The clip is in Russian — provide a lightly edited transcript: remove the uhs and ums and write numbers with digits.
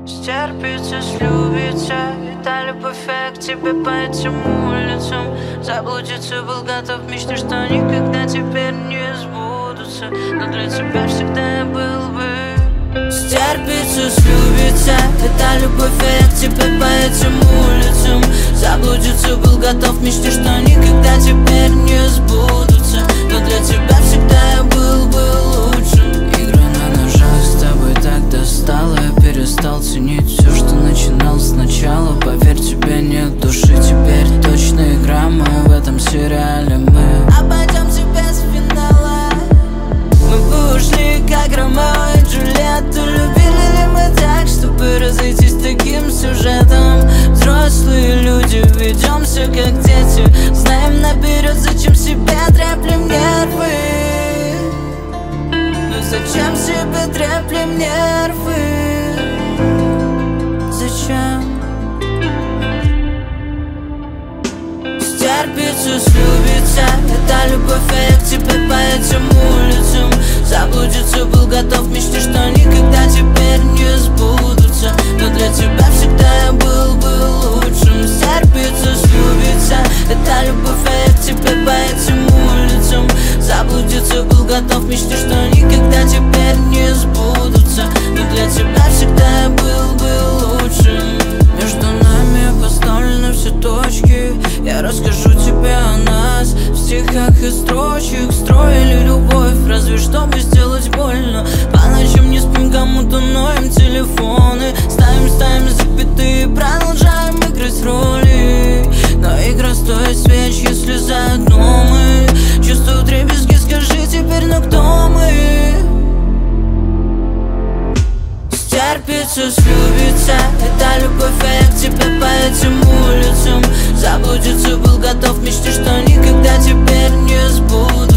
Стерпится, слюбится, и та любовь к тебе по этим улицам. Заблудиться был готов, мечты, что никогда теперь не сбудутся. Но для тебя всегда я был бы. Стерпится, слюбится, и та любовь к тебе по этим улицам. Заблудиться был готов, мечты, что никогда теперь не сбудутся. Но для тебя всегда я был бы лучшим. Игра на ножах с тобой так достала. Я перестал ценить все, что начинал сначала. Поверь, тебе нет души, теперь точно игра. Мы в этом сериале, мы обойдемся без финала. Мы бы ушли, как Ромео и Джульетту. Любили ли мы так, чтобы разойтись таким сюжетом? Взрослые люди, ведемся как дети. Знаем наперед, зачем себе треплем нервы. Ну зачем себе треплем нервы? Зачем? Стерпится, слюбится, это любовь к тебе по этим улицам. Заблудиться был готов, мечты, что никогда теперь не сбудутся. Но для тебя всегда я был бы лучшим. Стерпится, слюбится, это любовь к тебе по этим улицам. Заблудиться был готов, мечты, что никогда теперь не сбудутся. Но для тебя всегда я был бы лучшим. Между нами поставлены все точки. Я расскажу тебе о нас в стихах и строчек. Строили любовь, разве чтобы сделать больно. По ночам не спим, кому-то ноем телефоны. Ставим запятые, продолжаем играть роли. Но игра стоит свеч, если заодно мы. Чувствую дребезги, скажи теперь, ну кто мы? Стерпится, слюбится, это любовь к тебе по этим улицам. Заблудиться был готов, мечты, что никогда теперь не сбудутся.